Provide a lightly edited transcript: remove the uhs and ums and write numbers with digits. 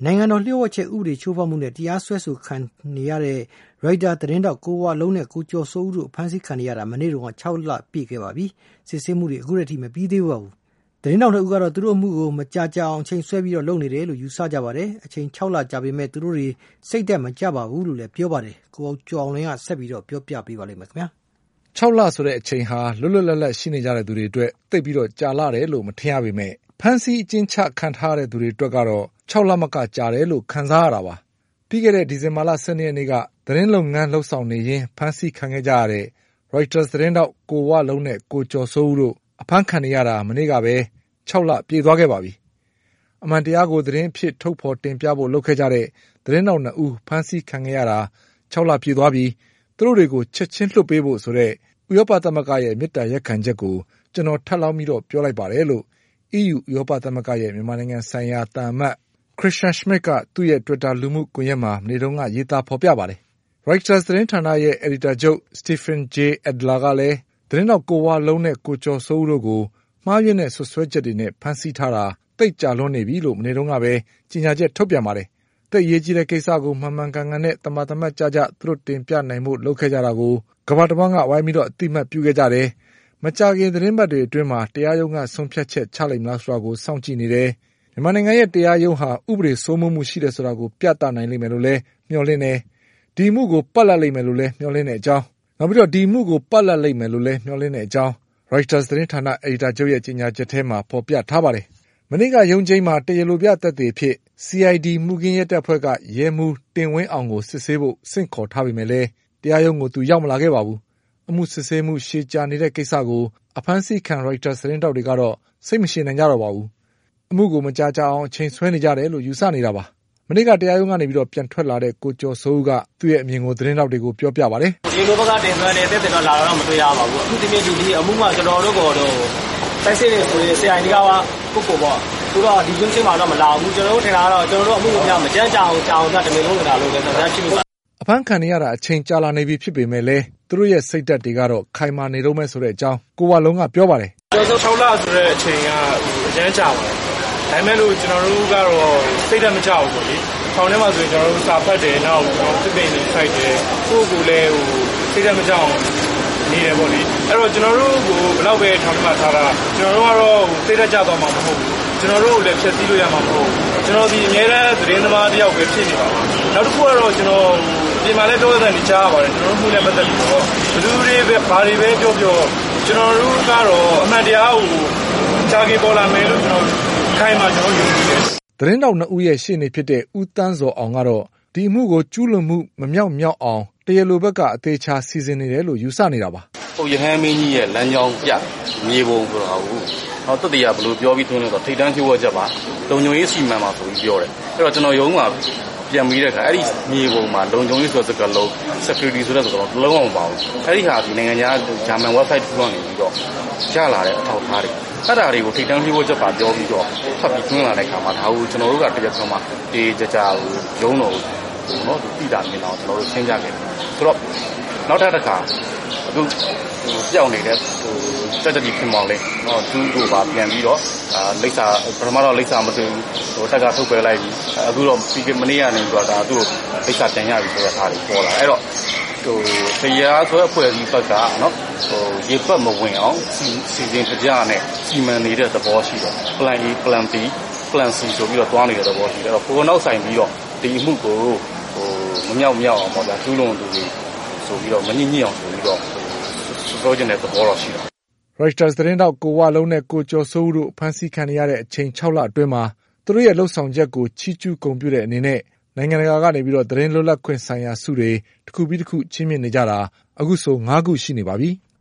နိုင်ငံတော်လျှို့ဝှက်ချက်ဥပဒေချိုးဖောက်မှုနဲ့တရားစွဲဆိုခံနေရတဲ့ရိုက်တာသတင်းတောက်ကိုဝလုံးနဲ့ကိုကျော်စိုးဦးတို့ဖမ်းဆီးခံနေရတာမနေ့တုန်းက6လပြည့်ခဲ့ပါပြီ။စစ်ဆေးမှုတွေအခုထိမပြီးသေးပါဘူး။သတင်းတောက်တို့ကတော့သူတို့အမှုကိုမကြာအောင်အချိန်ဆွဲပြီးလုပ်နေတယ်လို့ယူဆကြပါတယ်။အချိန်6လကြာပေမဲ့သူတို့တွေစိတ်သက်မကြပါဘူးလို့လည်းပြောပါတယ်။ကိုကျော်အောင်လင်းကဆက်ပြီးပြောပြပေးပါလိမ့်မယ်ခင်ဗျာ။6လဆိုတဲ့အချိန်ဟာလွတ်လွတ်လပ်လပ်ရှိနေကြတဲ့သူတွေအတွက်သိပ်ပြီးကြာလာတယ်လို့မထင်ရပေမဲ့ဖမ်းဆီးအကျဉ်းချခံထားတဲ့သူတွေအတွက်ကတော့6လမကကြာတယ်လို့ခံစားရတာပါ။ပြီးခဲ့တဲ့ဒီဇင်ဘာလ12ရက်နေ့ကသတင်းလုပ်ငန်းလှုပ်ဆောင်နေရင်းဖမ်းဆီးခံခဲ့ကြရတဲ့ Reuters သတင်းတောက်ကိုဝလုံးနဲ့ကိုကျော်စိုးဦးတို့အဖမ်းခံနေရတာမနေ့ကပဲ6လပြည့်သွားခဲ့ပါပြီ။အမှန်တရားကိုသတင်းအဖြစ်ထုတ်ဖော်တင်ပြဖို့လုပ်ခဲ့ကြတဲ့သတင်းတောက်2ဦးဖမ်းဆီးခံခဲ့ရတာ6လပြည့်သွားပြီးသူတို့တွေကိုချက်ချင်းလွှတ်ပေးဖို့ဆိုတဲ့ဥရောပသမဂ္ဂရဲ့မေတ္တာရပ်ခံချက်ကိုကျွန်တော်ထပ်လောင်းပြီးပြောလိုက်ပါတယ်လို့ EU ဥရောပသမဂ္ဂရဲ့မြန်မာနိုင်ငံဆိုင်ရာသံအမတ် Christian Schmidt ကသူ့ရဲ့ Twitter လူမှုကွန်ရက်မှာမနေ့တုန်းကရေးသားဖော်ပြပါတယ်။ Reuters သတင်းဌာနရဲ့အယ်ဒီတာချုပ် Stephen J. Adler ကလည်းသတင်းတောက်ကိုဝလုံးနဲ့ကိုကျော်စိုးဦးတို့ကိုမှားယွင်းတဲ့ဆွဆွဲချက်တွေနဲ့ဖမ်းဆီးထားတာသိပ်ကြာလွန်းနေပြီလို့မနေ့တုန်းကပဲကြေညာချက်ထုတ်ပြန်ပါတယ်။သိပ်အရေးကြီးတဲ့ကိစ္စကိုမှန်မှန်ကန်ကန်နဲ့တမန်တမတ်ကြသူတို့တင်ပြနိုင်ဖို့လုပ်ခဲ့ကြတာကိုကမ္ဘာတစ်ဝန်းကဝိုင်းပြီးအသိအမှတ်ပြုခဲ့ကြတယ်။မကြာခင်သတင်းပတ်တွေအတွင်းမှာတရားရုံးကဆုံးဖြတ်ချက်ချလိမ့်မလားဆိုတာကိုစောင့်ကြည့်နေတယ်။မြန်မာနိုင်ငံရဲ့တရားရုံးဟာဥပဒေစိုးမိုးမှုရှိတယ်ဆိုတာကိုပြသနိုင်လိမ့်မယ်လို့လည်းမျှော်လင့်တယ်။ဒီမှုကိုပတ်လက်လိမ့်မယ်လို့လည်းမျှော်လင့်တဲ့အကြောင်းနောက်ပြီးဒီမှုကိုပတ်လက်လိမ့်မယ်လို့လည်းမျှော်လင့်တဲ့အကြောင်း Reuters သတင်းဌာနအယ်ဒီတာချုပ်ရဲ့ကြေညာချက်ထဲမှာဖော်ပြထားပါတယ်။မနေ့ကရုံးချိန်းမှာတရားလိုပြသက်သေဖြစ် CID မှုခင်းရဲတပ်ဖွဲ့ကရဲမှူးတင်ဝင်းအောင်ကိုစစ်ဆေးဖို့ဆင့်ခေါ်ထားပေမဲ့လည်းတရားရုံးကိုသူရောက်မလာခဲ့ပါဘူး။အမှုစစ်ဆေးမှုရှည်ကြာနေတဲ့ကိစ္စကိုအဖမ်းဆီးခံ Reuters သတင်းတောက်တွေကတော့စိတ်မရှည်နိုင်ကြတော့ပါဘူး။အမှုကိုမကြာအောင်အချိန်ဆွဲနေကြတယ်လို့ယူဆနေတာပါ။မနေ့ကတရားရုံးကနေပြန်ထွက်လာတဲ့ကိုကျော်စိုးဦးကသူ့ရဲ့အမြင်ကိုသတင်းတောက်တွေကိုပြောပြပါတယ်။ဒီလိုဘက်ကတင်သွင်းတဲ့တက်တော့လာတော့မတွေ့ရပါဘူး။အခုဒီနေ့ဒီအမှုမှာကျွန်တော်တို့ကတော့တိုက်စစ်တွေဆိုရင် CID ကပုဂ္ဂိုလ်ပေါ့။သူတော့ဒီကျင်းချင်းမှာတော့မလာဘူး။ကျွန်တော်တို့ထင်တာကတော့ကျွန်တော်တို့အမှုကိုမကြမ်းကြအောင်တမင်လုံးနေတာလို့ပဲသံရှိလို့အဖမ်းခံနေရတာအချိန်ကြာလာနေပြီဖြစ်ပေမဲ့လည်းသူတို့ရဲ့စိတ်ဓာတ်တွေကတော့ခိုင်မာနေတော့မဲ့ဆိုတဲ့အကြောင်းကိုဝလုံးကပြောပါတယ်။ကျွန်တော်6လဆိုတဲ့အချိန်ကအကျန်းကြာပါတယ်။ဒါပေမဲ့လို့ကျွန်တော်တို့ကတော့စိတ်ဓာတ်မကြဘူးပေါ့လေ။ထောင်ထဲမှာဆိုရင်ကျွန်တော်တို့စာဖတ်တယ်နောက်စစ်ပင်တွေဖိုက်တယ်ကိုယ့်ကိုယ်လည်းစိတ်ဓာတ်မကြအောင်နေတယ်ပေါ့လေ။အဲ့တော့ကျွန်တော်တို့ကိုဘယ်တော့ပဲထောင်ထဲမှာထားတာကျွန်တော်တို့ကတော့စိတ်ဓာတ်ကြသွားမှာမဟုတ်ဘူး။ကျွန်တော်တို့လည်းဖြည့်ဆည်းလို့ရမှာမဟုတ်ဘူး။ကျွန်တော်ဒီအများအားသတင်းသမားတယောက်ပဲဖြစ်နေပါဘူး။နောက်တစ်ခုကတော့ကျွန်တော်ဒီမှာလည်းပြောတဲ့နေချားပါတယ်ကျွန်တော်တို့မှုနဲ့ပတ်သက်ပြီးတော့ဘယ်သူတွေပဲဘာတွေပဲပြောကျွန်တော်တို့ကတော့အမှန်တရားကိုချားကေပေါ်လာမယ်လို့ကျွန်တော်ခိုင်းမှကျွန်တော်ယုံကြည်တယ်သတင်းတောက်2ဦးရဲ့ရှေ့နေဖြစ်တဲ့ဦးတန်းစောအောင်ကတော့ဒီအမှုကိုကျူးလွန်မှုမမြောက်အောင်တရားလိုဘက်ကအသေးချာစီစဉ်နေတယ်လို့ယူဆနေတာပါ။ဟုတ်ရဟန်းမင်းကြီးရဲ့လမ်းကြောင်းပြမြေပုံဆိုတာကိုတော့တတိယဘလို့ပြောပြီးသွင်းလို့တော့ထိတ်တန်းချိုးဝချက်ပါလုံခြုံရေးစီမံပါဆိုပြီးပြောတယ်။အဲ့တော့ကျွန်တော်ရုံးမှာပြန်ပြီးတဲ့အခါအဲ့ဒီမြေပုံမှာလုံခြုံရေးဆိုတဲ့စကားလုံး security ဆိုတဲ့စကားလုံးလုံးဝမပါဘူး။အဲ့ဒီဟာဒီနိုင်ငံခြားဂျာမန် website တစ်ခုကနေပြီးတော့ရလာတဲ့အထောက်အထားတွေအဲ့ဒါတွေကိုထိတ်တန်းချိုးချက်ပါပြောပြီးတော့ဖတ်ပြီးသွင်းလာတဲ့အခါမှာဒါကိုကျွန်တော်တို့ကတရားဆုံးမှာဒီကြကြရုံးတော်နော်တိတာမြင်တော့ကျွန်တော်တို့ရှင်းကြခဲ့တယ်ဆိုတော့နောက်ထပ်တစ်ခါအခုပြောင်းနေတဲ့တက်တက်ကြီးခင်မောင်လေးနော်သူ့ကိုပါပြန်ပြီးတော့လိပ်စာပထမတော့လိပ်စာမသိဘူးတက်ကထုတ်ပယ်လိုက်ပြီးအခုတော့ပြီးကမနေ့ကနေတော့ဒါသူ့လိပ်စာပြန်ရပြီဆိုတဲ့အားတွေပေါ်လာအဲ့တော့တရားဆိုအဖွဲ့အစည်းဘက်ကနော်ရေပတ်မဝင်အောင်စီစဉ်ကြနဲ့စီမံနေတဲ့သဘောရှိတယ် plan A plan B plan C ဆိုပြီးတော့တွားနေတဲ့သဘောရှိတယ်အဲ့တော့ကိုယ်နောက်ဆိုင်ပြီးတော့ဒီအမှုကိုမမြောက်အောင်ပေါ့ဗျာကျူးလွန်သူတွေဆိုပြီးတော့မညှိအောင်ဆိုပြီးတော့ပြောချင်တဲ့သဘောတော့ရှိတယ် Reuters သတင်းတောက်ကိုဝလုံးနဲ့ကိုကျော်စိုးဦးတို့ဖမ်းဆီးခံရတဲ့အချိန်6လအတွင်းမှာသူတို့ရဲ့လှုပ်ဆောင်ချက်ကိုချီးကျူးဂုဏ်ပြုတဲ့အနေနဲ့နိုင်ငံတကာကနေသတင်းလွတ်လပ်ခွင့်ဆိုင်ရာဆုတွေတစ်ခုပြီးတစ်ခုချီးမြှင့်နေကြတာအခုဆို5ခုရှိနေပါပြီ။